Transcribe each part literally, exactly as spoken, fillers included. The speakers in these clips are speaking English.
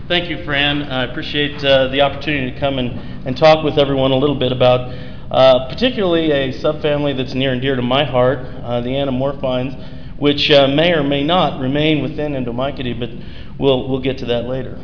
Thank you, Fran. I appreciate uh, the opportunity to come and, and talk with everyone a little bit about uh, particularly a subfamily that's near and dear to my heart, uh, the Anamorphines, which uh, may or may not remain within Endomycidae, but we'll, we'll get to that later.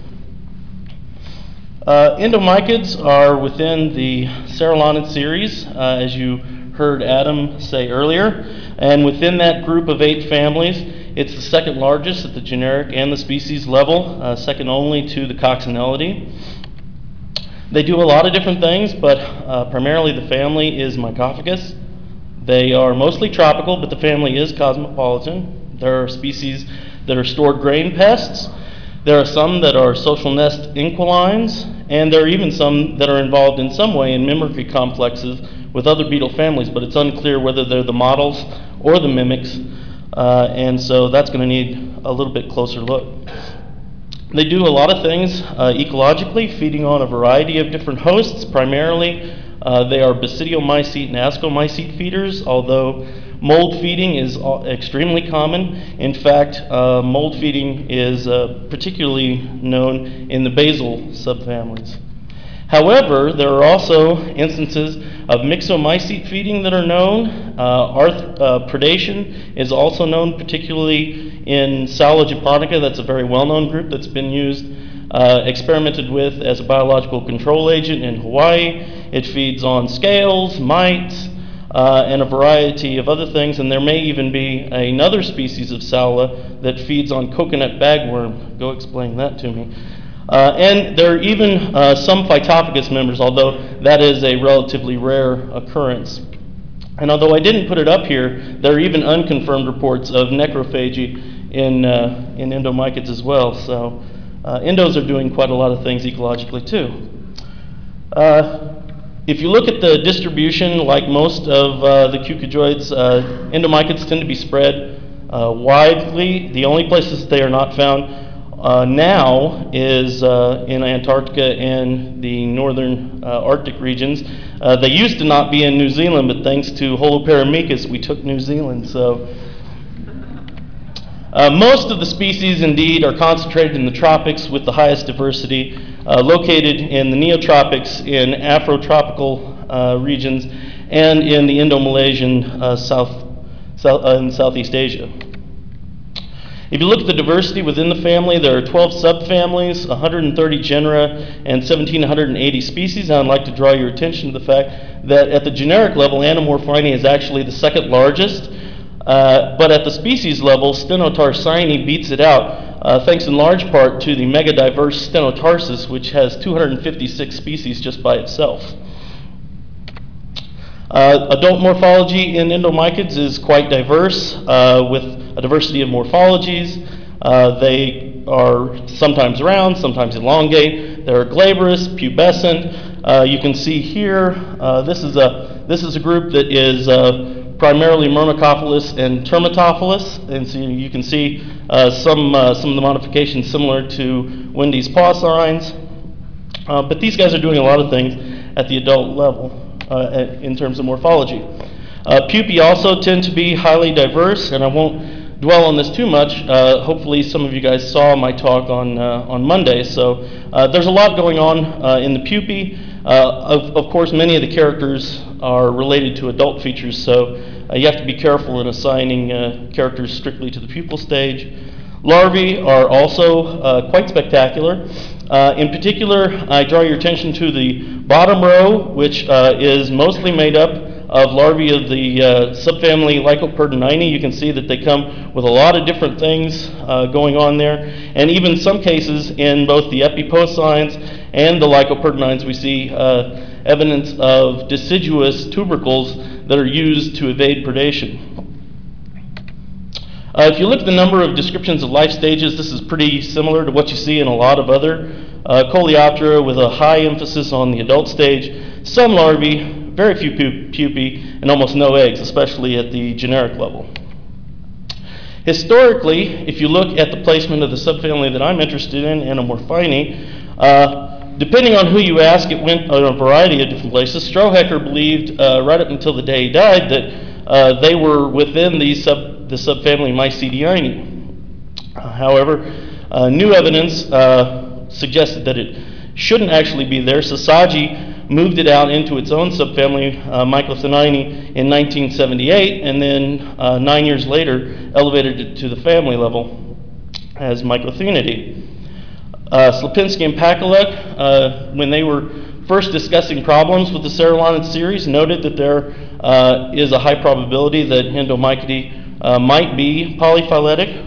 Uh, Endomycids are within the Cerulonid series, uh, as you heard Adam say earlier, and within that group of eight families, it's the second largest at the generic and the species level, uh, second only to the Coccinellidae. They do a lot of different things, but uh, primarily the family is Mycophagous. They are mostly tropical, but the family is cosmopolitan. There are species that are stored grain pests. There are some that are social nest inquilines, and there are even some that are involved in some way in mimicry complexes with other beetle families, but it's unclear whether they're the models or the mimics. Uh, and so that's going to need a little bit closer look. They do a lot of things uh, ecologically, feeding on a variety of different hosts. Primarily, uh, they are basidiomycete and ascomycete feeders, although mold feeding is extremely common. In fact, uh, mold feeding is uh, particularly known in the basal subfamilies. However, there are also instances of myxomycete feeding that are known. Uh, arth- uh, predation is also known, particularly in Sala japonica. That's a very well-known group that's been used, uh, experimented with as a biological control agent in Hawaii. It feeds on scales, mites, uh, and a variety of other things, and there may even be another species of Sala that feeds on coconut bagworm. Go explain that to me. Uh, and there are even uh, some Phytophagous members, although that is a relatively rare occurrence. And although I didn't put it up here, there are even unconfirmed reports of necrophagy in, uh, in Endomycids as well. So uh, endos are doing quite a lot of things ecologically too. Uh, if you look at the distribution, like most of uh, the Cucujoids, uh, Endomycids tend to be spread uh, widely. The only places they are not found Uh, now is uh, in Antarctica and the northern uh, Arctic regions. Uh, they used to not be in New Zealand, but thanks to Holoparamechus, we took New Zealand. So uh, most of the species, indeed, are concentrated in the tropics with the highest diversity, uh, located in the neotropics in Afrotropical uh, regions and in the Indo-Malaysian uh, South, South uh, in Southeast Asia. If you look at the diversity within the family, there are twelve subfamilies, one hundred thirty genera, and one thousand seven hundred eighty species. I'd like to draw your attention to the fact that at the generic level, Anamorphinae is actually the second largest, uh, but at the species level, Stenotarsini beats it out, uh, thanks in large part to the megadiverse Stenotarsus, which has two hundred fifty-six species just by itself. Uh, adult morphology in Endomycids is quite diverse, uh, with a diversity of morphologies. Uh, they are sometimes round, sometimes elongate. They're glabrous, pubescent. Uh, you can see here, uh, this is a this is a group that is uh, primarily Myrmecophilus and Termitophilus, and so you can see uh, some uh, some of the modifications similar to Wendy's paw signs. Uh, but these guys are doing a lot of things at the adult level. Uh, in terms of morphology. Uh, pupae also tend to be highly diverse, and I won't dwell on this too much. Uh, hopefully some of you guys saw my talk on uh, on Monday. So uh, there's a lot going on uh, in the pupae. Uh, of, of course, many of the characters are related to adult features, so uh, you have to be careful in assigning uh, characters strictly to the pupal stage. Larvae are also uh, quite spectacular. Uh, in particular, I draw your attention to the bottom row, which uh, is mostly made up of larvae of the uh, subfamily Lycoperdonini. You can see that they come with a lot of different things uh, going on there. And even some cases in both the Epipocines and the Lycoperdonines, we see uh, evidence of deciduous tubercles that are used to evade predation. Uh, if you look at the number of descriptions of life stages, this is pretty similar to what you see in a lot of other uh, Coleoptera, with a high emphasis on the adult stage. Some larvae, very few pu- pupae, and almost no eggs, especially at the generic level. Historically, if you look at the placement of the subfamily that I'm interested in, Anamorphinae, uh, depending on who you ask, it went in a variety of different places. Strohecker believed, uh, right up until the day he died, that uh, they were within the sub the subfamily Mycediinae. Uh, however, uh, new evidence uh, suggested that it shouldn't actually be there. Sasaji moved it out into its own subfamily, uh, Myclothenidae, in nineteen seventy-eight, and then uh, nine years later elevated it to the family level as Myclothenidae. Uh, Slipinski and Pakuluk, uh, when they were first discussing problems with the Cerulonid series, noted that there uh, is a high probability that Endomycidae uh, might be polyphyletic.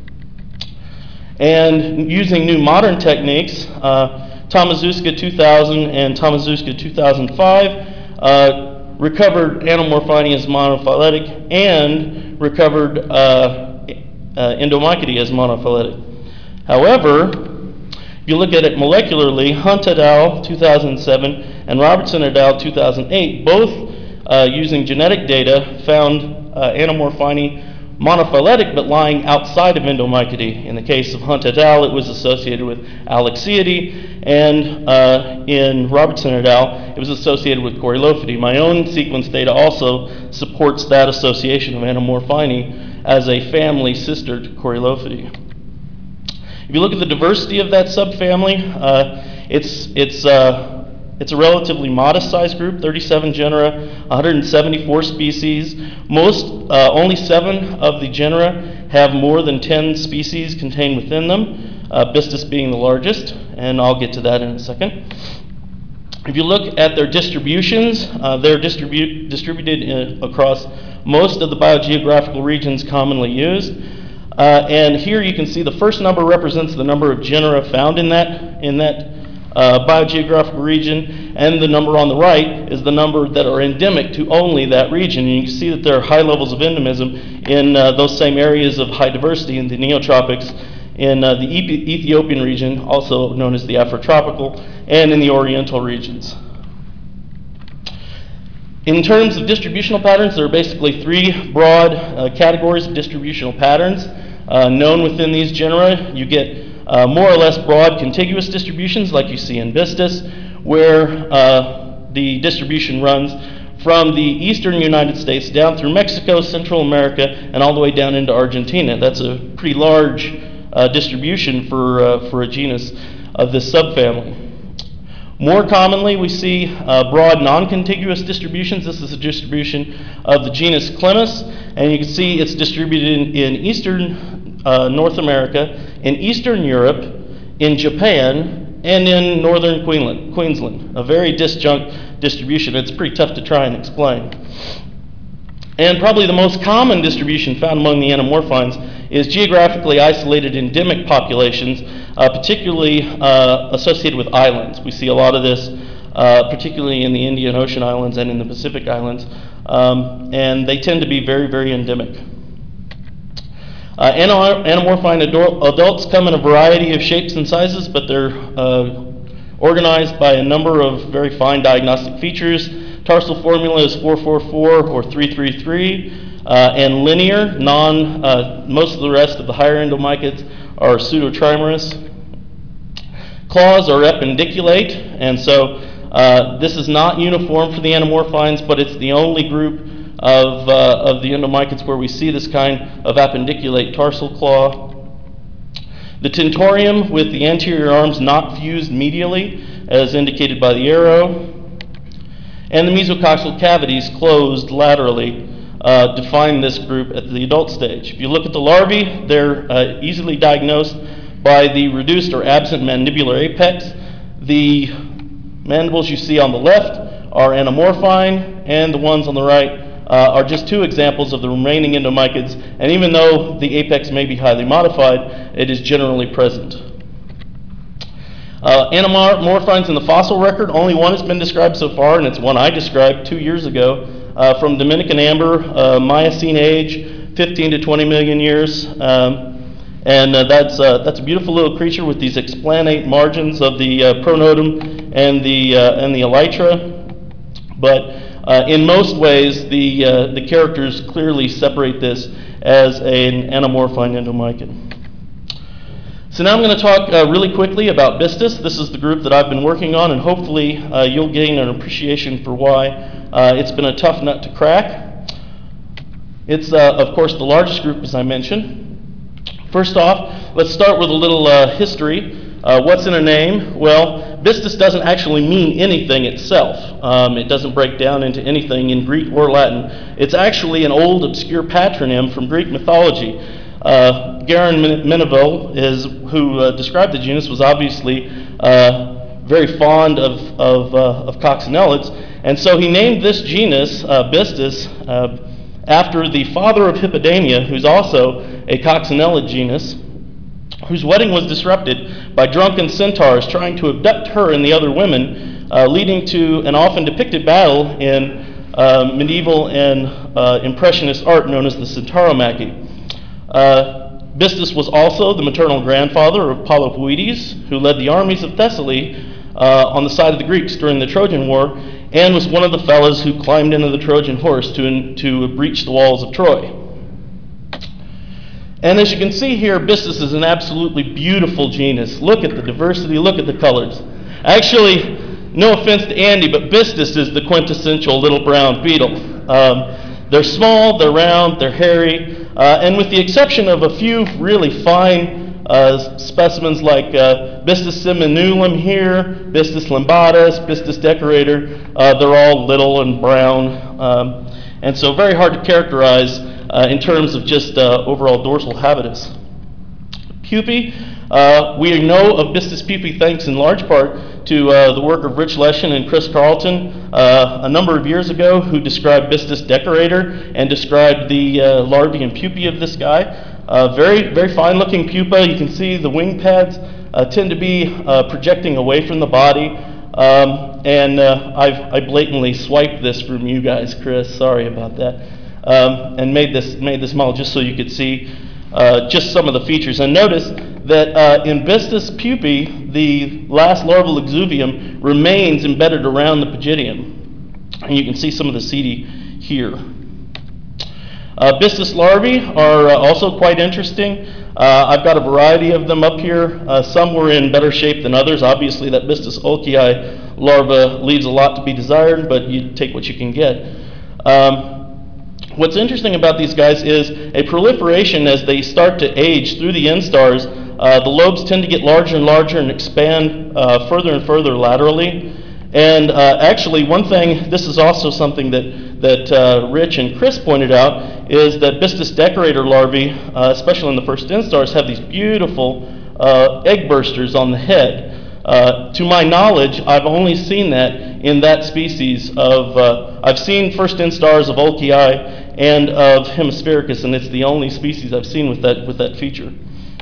And using new modern techniques, uh, Tomazuska two thousand and Tomazuska two thousand five uh, recovered Anomorphine as monophyletic and recovered uh, uh, Endomycidae as monophyletic. However, if you look at it molecularly, Hunt et al. two thousand seven and Robertson et al. two thousand eight, both uh, using genetic data, found uh, Anomorphine monophyletic but lying outside of Endomycidae. In the case of Hunt et al., it was associated with Alexiidae, and uh, in Robertson et al., it was associated with Corylophidea. My own sequence data also supports that association of Anomorphine as a family sister to Corylophidea. If you look at the diversity of that subfamily, uh, it's, it's, uh, it's a relatively modest size group, thirty-seven genera, one hundred seventy-four species. Most, uh, only seven of the genera have more than ten species contained within them, uh, Bistus being the largest, and I'll get to that in a second. If you look at their distributions, uh, they're distribu distributed in, across most of the biogeographical regions commonly used. Uh, and here you can see the first number represents the number of genera found in that, in that uh, biogeographical region, and the number on the right is the number that are endemic to only that region. And you can see that there are high levels of endemism in uh, those same areas of high diversity in the neotropics, in uh, the Ethiopian region, also known as the Afrotropical, and in the Oriental regions. In terms of distributional patterns, there are basically three broad uh, categories of distributional patterns uh, known within these genera. You get uh, more or less broad contiguous distributions like you see in Bistus, where uh, the distribution runs from the eastern United States down through Mexico, Central America, and all the way down into Argentina. That's a pretty large uh, distribution for, uh, for a genus of this subfamily. More commonly, we see uh, broad non-contiguous distributions. This is a distribution of the genus Clematis, and you can see it's distributed in, in eastern uh, North America, in eastern Europe, in Japan, and in northern Queensland, Queensland. A very disjunct distribution. It's pretty tough to try and explain. And probably the most common distribution found among the Anomorphines is geographically isolated endemic populations, uh, particularly uh, associated with islands. We see a lot of this, uh, particularly in the Indian Ocean islands and in the Pacific islands, um, and they tend to be very, very endemic. Uh, Anomorphine adults come in a variety of shapes and sizes, but they're uh, organized by a number of very fine diagnostic features. Tarsal formula is four four four or three three three, uh, and linear. Non, uh, most of the rest of the higher endomycids are pseudotrimerous. Claws are ependiculate, and so uh, this is not uniform for the Anomorphines, but it's the only group of, uh, of the endomycids where we see this kind of appendiculate tarsal claw. The tentorium with the anterior arms not fused medially, as indicated by the arrow, and the mesococcal cavities closed laterally uh, define this group at the adult stage. If you look at the larvae, they're uh, easily diagnosed by the reduced or absent mandibular apex. The mandibles you see on the left are Anomorphine, and the ones on the right uh, are just two examples of the remaining endomycids, and even though the apex may be highly modified, it is generally present. Uh, Anomorphines in the fossil record, only one has been described so far, and it's one I described two years ago uh, from Dominican amber, uh, Miocene age, fifteen to twenty million years. Um, and uh, that's, uh, that's a beautiful little creature with these explanate margins of the uh, pronotum and the, uh, and the elytra. But uh, in most ways, the, uh, the characters clearly separate this as an Anomorphine endomycid. So now I'm going to talk uh, really quickly about Bistus. This is the group that I've been working on, and hopefully uh, you'll gain an appreciation for why uh, it's been a tough nut to crack. It's, uh, of course, the largest group, as I mentioned. First off, let's start with a little uh, history Uh, what's in a name? Well, Bistus doesn't actually mean anything itself. Um, it doesn't break down into anything in Greek or Latin. It's actually an old obscure patronym from Greek mythology. Uh, Garin Meneville, is, who uh, described the genus, was obviously uh, very fond of, of, uh, of coccinellids, and so he named this genus, uh, Bistus, uh, after the father of Hippodamia, who's also a coccinellid genus, whose wedding was disrupted by drunken centaurs trying to abduct her and the other women, uh, leading to an often depicted battle in uh, medieval and uh, impressionist art known as the Centauromachy. Uh, Bistus was also the maternal grandfather of Polypoetes, who led the armies of Thessaly uh, on the side of the Greeks during the Trojan War, and was one of the fellows who climbed into the Trojan horse to, to breach the walls of Troy. And as you can see here, Bistus is an absolutely beautiful genus. Look at the diversity, look at the colors. Actually, no offense to Andy, but Bistus is the quintessential little brown beetle. Um, they're small, they're round, they're hairy, uh, and with the exception of a few really fine uh, specimens like uh, Bistus simonulum here, Bistus limbatus, Bistus decorator, uh, they're all little and brown, um, and so very hard to characterize uh, in terms of just uh, overall dorsal habitus. Pupae, uh, we know of Bistus pupae thanks in large part to uh, the work of Rich Leshin and Chris Carlton uh, a number of years ago, who described Bistus decorator and described the uh, larvae and pupae of this guy. Uh, very, very fine-looking pupa. You can see the wing pads uh, tend to be uh, projecting away from the body. Um, and uh, I've I blatantly swiped this from you guys, Chris. Sorry about that. Um, and made this made this model just so you could see uh, just some of the features. And notice that uh, in Bistus pupae, the last larval exuvium remains embedded around the pygidium. And you can see some of the setae here. Uh, Bistus larvae are uh, also quite interesting. Uh, I've got a variety of them up here. Uh, some were in better shape than others. Obviously, that Bistus olkii larva leaves a lot to be desired, but you take what you can get. Um, What's interesting about these guys is a proliferation as they start to age through the instars. Uh, the lobes tend to get larger and larger and expand uh, further and further laterally. And uh, actually, one thing, this is also something that, that uh, Rich and Chris pointed out, is that Bistus decorator larvae, uh, especially in the first instars, have these beautiful uh, egg bursters on the head. Uh, to my knowledge, I've only seen that in that species of, uh, I've seen first instars of olkii and of Hemisphericus, and it's the only species I've seen with that, with that feature.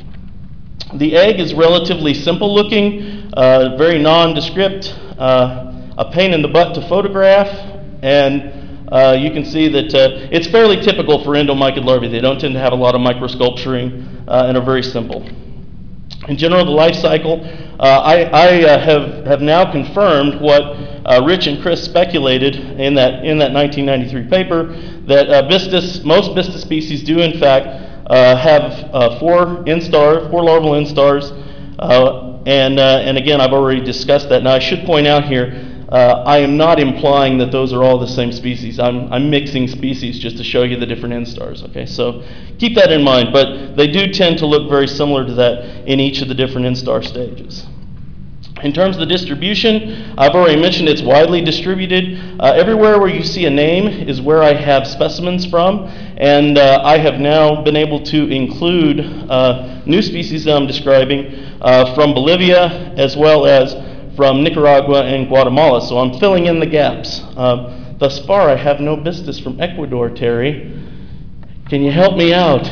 The egg is relatively simple looking, uh, very nondescript, uh, a pain in the butt to photograph, and uh, you can see that uh, it's fairly typical for endomycid larvae. They don't tend to have a lot of microsculpturing uh, and are very simple. In general, the life cycle, uh, I, I uh, have, have now confirmed what uh, Rich and Chris speculated in that, in that nineteen ninety-three paper, that uh, Bistus, most Bistus species do in fact uh, have uh, four instar, four larval instars, uh, and, uh, and again, I've already discussed that. Now, I should point out here, uh, I am not implying that those are all the same species. I'm, I'm mixing species just to show you the different instars, okay? So keep that in mind, but they do tend to look very similar to that in each of the different instar stages. In terms of the distribution, I've already mentioned it's widely distributed. Uh, everywhere where you see a name is where I have specimens from, and uh, I have now been able to include uh, new species that I'm describing uh, from Bolivia as well as from Nicaragua and Guatemala, so I'm filling in the gaps. Uh, thus far, I have no Bistus from Ecuador, Terry. Can you help me out?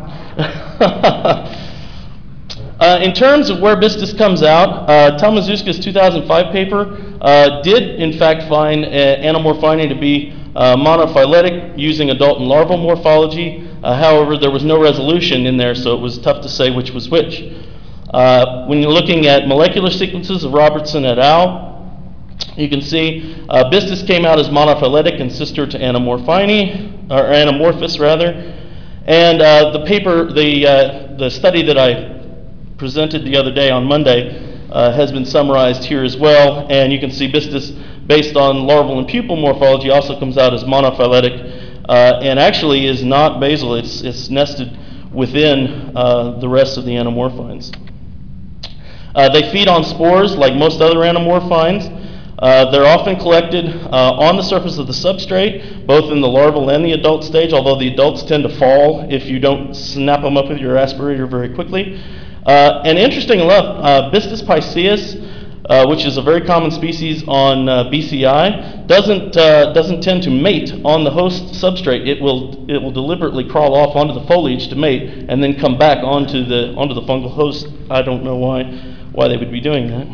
Uh, in terms of where Bistus comes out, uh, Talmazewska's two thousand five paper uh, did in fact find uh, Anamorphine to be uh, monophyletic using adult and larval morphology. Uh, however, there was no resolution in there, so it was tough to say which was which. Uh, when you're looking at molecular sequences of Robertson et al., you can see uh, Bistus came out as monophyletic and sister to Anamorphine, or Anamorphous rather. And uh, the paper, the, uh, the study that I presented the other day on Monday uh, has been summarized here as well, and you can see Bistus, based on larval and pupal morphology, also comes out as monophyletic, uh, and actually is not basal. It's, it's nested within uh, the rest of the Anamorphines. Uh, they feed on spores like most other anamorphines. Uh, they're often collected uh, on the surface of the substrate, both in the larval and the adult stage, although the adults tend to fall if you don't snap them up with your aspirator very quickly. Uh, and interesting enough, uh, Bistus pisceus, uh, which is a very common species on uh, B C I, doesn't, uh, doesn't tend to mate on the host substrate. It will, it will deliberately crawl off onto the foliage to mate and then come back onto the, onto the fungal host. I don't know why, why they would be doing that.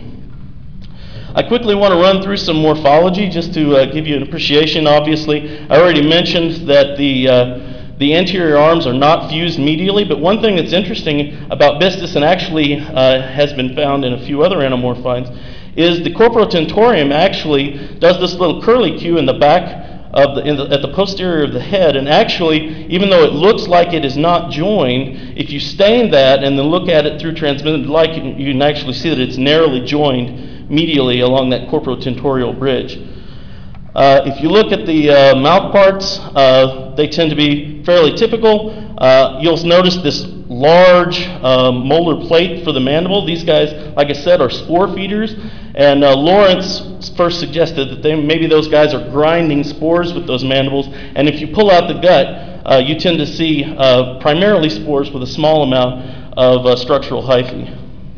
I quickly want to run through some morphology just to uh, give you an appreciation. Obviously, I already mentioned that the, uh, the anterior arms are not fused medially, but one thing that's interesting about Bistus, and actually uh, has been found in a few other anamorphines, is the corporatentorium actually does this little curlicue in the back of the, in the, at the posterior of the head, and actually, even though it looks like it is not joined, if you stain that and then look at it through transmitted light, you can, you can actually see that it's narrowly joined medially along that corporatentorial bridge. Uh, if you look at the uh, mouth parts, uh, they tend to be fairly typical. Uh, you'll notice this large uh, molar plate for the mandible. These guys, like I said, are spore feeders, and uh, Lawrence first suggested that they, maybe those guys are grinding spores with those mandibles, and if you pull out the gut, uh, you tend to see uh, primarily spores with a small amount of uh, structural hyphae.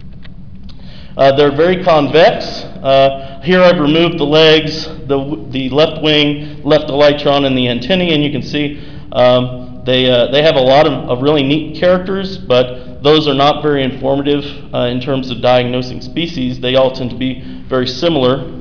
Uh, they're very convex. Uh, here I've removed the legs, the, the left wing, left elytron, and the antennae, and you can see um, they, uh, they have a lot of, of really neat characters, but those are not very informative uh, in terms of diagnosing species. They all tend to be very similar.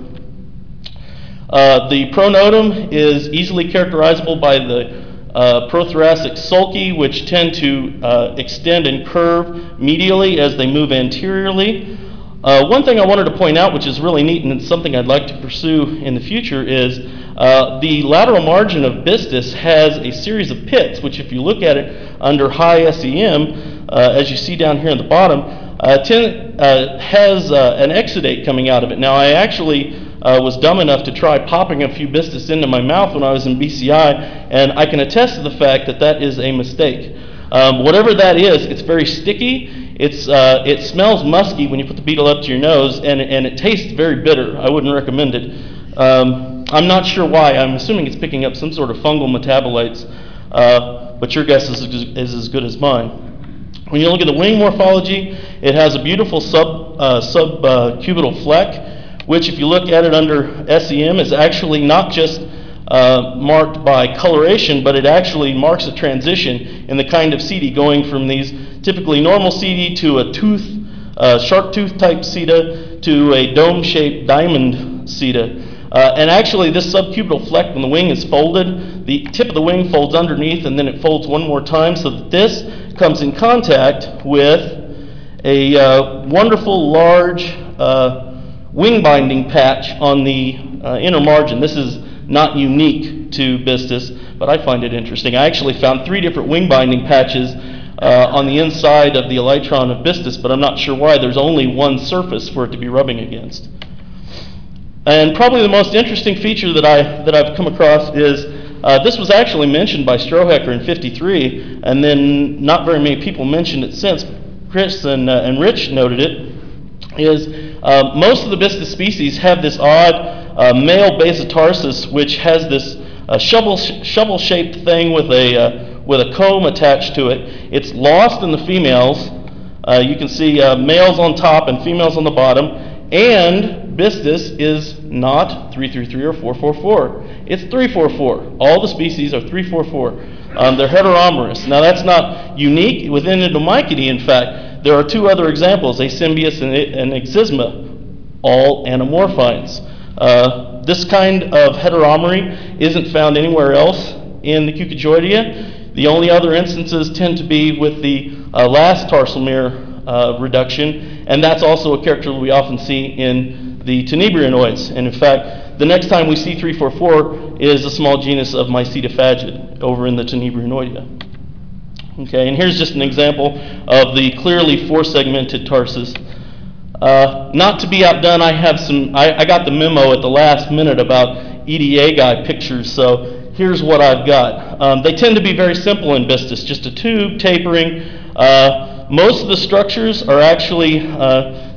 Uh, the pronotum is easily characterizable by the uh, prothoracic sulci, which tend to uh, extend and curve medially as they move anteriorly. Uh, one thing I wanted to point out, which is really neat and it's something I'd like to pursue in the future, is uh, the lateral margin of Bistus has a series of pits, which if you look at it under high S E M, uh, as you see down here at the bottom, uh, ten, uh, has uh, an exudate coming out of it. Now, I actually uh, was dumb enough to try popping a few Bistus into my mouth when I was in B C I, and I can attest to the fact that that is a mistake. Um, whatever that is, it's very sticky. It's, uh, it smells musky when you put the beetle up to your nose, and, and it tastes very bitter. I wouldn't recommend it. Um, I'm not sure why. I'm assuming it's picking up some sort of fungal metabolites, uh, but your guess is, is as good as mine. When you look at the wing morphology, it has a beautiful sub, uh, subcubital fleck, which if you look at it under S E M is actually not just Uh, marked by coloration, but it actually marks a transition in the kind of C D, going from these typically normal C D to a tooth, uh, shark tooth type C D A to a dome-shaped diamond C D A. Uh, and actually, this subcubital fleck, when the wing is folded, the tip of the wing folds underneath, and then it folds one more time, so that this comes in contact with a uh, wonderful large uh, wing binding patch on the uh, inner margin. This is not unique to Bistus, but I find it interesting. I actually found three different wing binding patches uh, on the inside of the elytron of Bistus, but I'm not sure why. There's only one surface for it to be rubbing against. And probably the most interesting feature that, I, that I've come across is uh, this was actually mentioned by Strohecker in fifty-three, and then not very many people mentioned it since. Chris and, uh, and Rich noted it, is uh, most of the Bistus species have this odd Uh, male basotarsus, which has this uh, shovel sh shovel-shaped thing with a uh, with a comb attached to it. It's lost in the females. Uh, you can see uh, males on top and females on the bottom. And Bistus is not three three three or four four four. It's three four four. All the species are three four four. Um, they're heteromerous. Now that's not unique within Entomycidae. In fact, there are two other examples: Asymbius and, and Exisma, all anamorphines. Uh, this kind of heteromery isn't found anywhere else in the Cucujoidea. The only other instances tend to be with the uh, last tarsalmere uh, reduction, and that's also a character we often see in the tenebrionoids. And in fact, the next time we see three four four is a small genus of Mycetophagid over in the tenebrionoidea. Okay, and here's just an example of the clearly four-segmented tarsus. Uh, not to be outdone, I have some, I, I got the memo at the last minute about E D A guy pictures, so here's what I've got. Um, they tend to be very simple in Bistus, just a tube tapering. Uh, most of the structures are actually uh,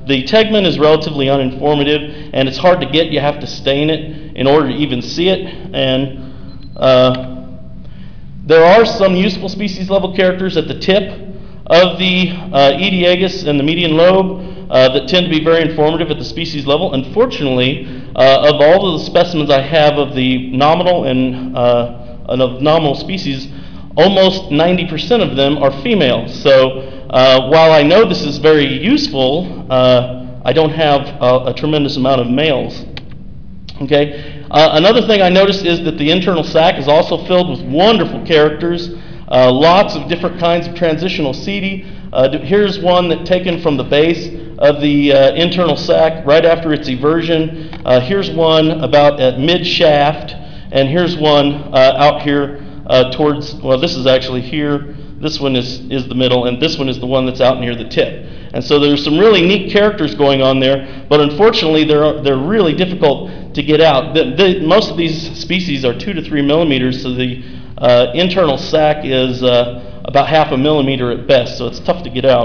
the tegment is relatively uninformative, and it's hard to get. You have to stain it in order to even see it. And uh, there are some useful species level characters at the tip of the uh, Aediagus and the median lobe uh, that tend to be very informative at the species level. Unfortunately, uh, of all of the specimens I have of the nominal and uh, of nominal species, almost ninety percent of them are female. So uh, while I know this is very useful, uh, I don't have a, a tremendous amount of males. Okay. Uh, another thing I noticed is that the internal sac is also filled with wonderful characters. Uh, lots of different kinds of transitional setae. Uh, here's one that taken from the base of the uh, internal sac right after its eversion. Uh, here's one about at mid-shaft, and here's one uh, out here uh, towards, well, this is actually here. This one is, is the middle, and this one is the one that's out near the tip. And so there's some really neat characters going on there, but unfortunately they're, they're really difficult to get out. The, the, most of these species are two to three millimeters, so the Uh, internal sac is uh, about half a millimeter at best, so it's tough to get out.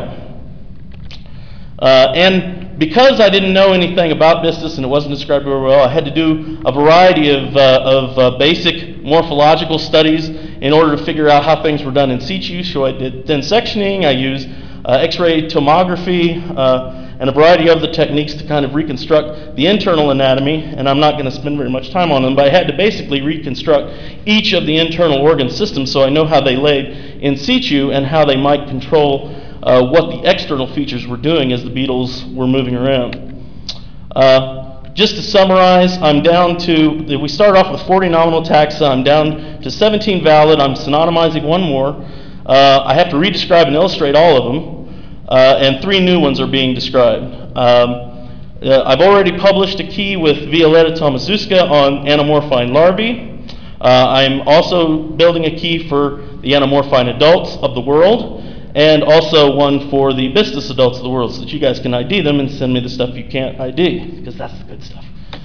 Uh, and because I didn't know anything about Bistus and it wasn't described very well, I had to do a variety of, uh, of uh, basic morphological studies in order to figure out how things were done in situ. So I did thin sectioning, I used uh, X-ray tomography, uh, and a variety of the techniques to kind of reconstruct the internal anatomy, and I'm not going to spend very much time on them, but I had to basically reconstruct each of the internal organ systems so I know how they laid in situ and how they might control uh, what the external features were doing as the beetles were moving around. Uh, just to summarize, I'm down to, we started off with forty nominal taxa, I'm down to seventeen valid, I'm synonymizing one more. Uh, I have to redescribe and illustrate all of them. Uh, and three new ones are being described. Um, uh, I've already published a key with Violetta Tomaszewska on anamorphine larvae. Uh, I'm also building a key for the anamorphine adults of the world, and also one for the Bistus adults of the world, so that you guys can I D them and send me the stuff you can't I D, because that's the good stuff.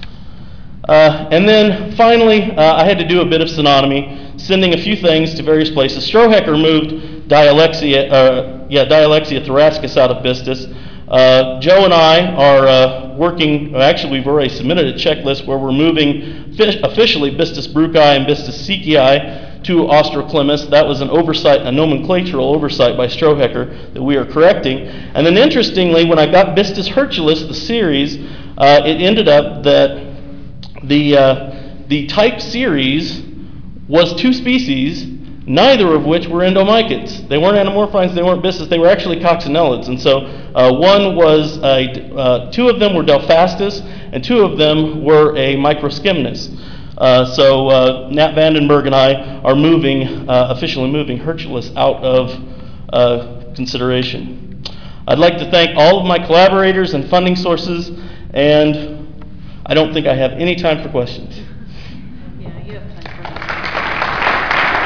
Uh, and then finally, uh, I had to do a bit of synonymy, sending a few things to various places. Strohecker moved Dialexia, uh, yeah, Dialexia thoracicus out of Bistus. Uh, Joe and I are uh, working, actually we've already submitted a checklist where we're moving fish, officially Bistus bruci and Bistus seekii to Austroclimus. That was an oversight, a nomenclatural oversight by Strohecker that we are correcting. And then interestingly, when I got Bistus hirculus, the series, uh, it ended up that the, uh, the type series was two species, neither of which were endomycots. They weren't anamorphines, they weren't Bistus, they were actually coccinellids. And so uh, one was, a, uh, two of them were Delphastus, and two of them were a Microschimnus. Uh, so uh, Nat Vandenberg and I are moving, uh, officially moving Hirculus out of uh, consideration. I'd like to thank all of my collaborators and funding sources, and I don't think I have any time for questions. Yeah, you have time for that.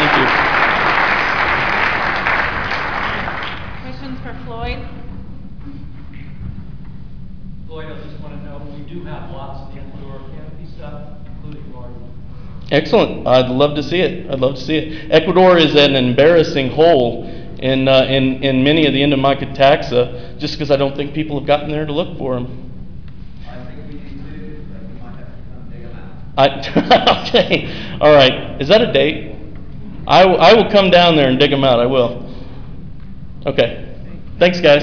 Thank you. Questions for Floyd? Floyd, I just want to know, we do have lots of the Ecuador canopy stuff, including larvae. Excellent. I'd love to see it. I'd love to see it. Ecuador is an embarrassing hole in, uh, in, in many of the endomycot taxa, just because I don't think people have gotten there to look for them. I, okay, all right. Is that a date? I, w- I will come down there and dig them out. I will. Okay. Thanks, guys.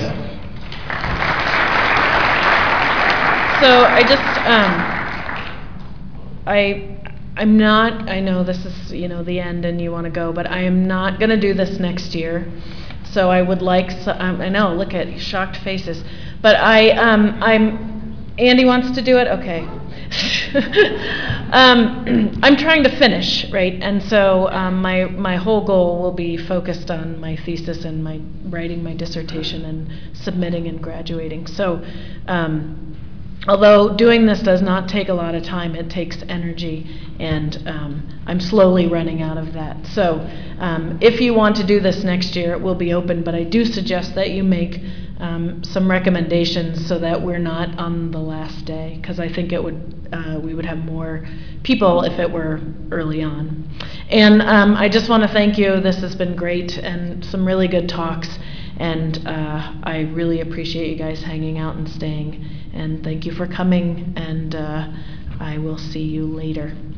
So I just, um, I, I'm not, I know this is, you know, the end and you want to go, but I am not going to do this next year. So I would like, so, um, I know, look at shocked faces. But I, um, I'm, Andy wants to do it? Okay. um, I'm trying to finish, right? And so um, my my whole goal will be focused on my thesis and my writing my dissertation and submitting and graduating. So um, although doing this does not take a lot of time, it takes energy, and um, I'm slowly running out of that. So um, if you want to do this next year, it will be open, but I do suggest that you make Um, some recommendations so that we're not on the last day, because I think it would uh, we would have more people if it were early on. And um, I just want to thank you. This has been great and some really good talks. And uh, I really appreciate you guys hanging out and staying. And thank you for coming, and uh, I will see you later.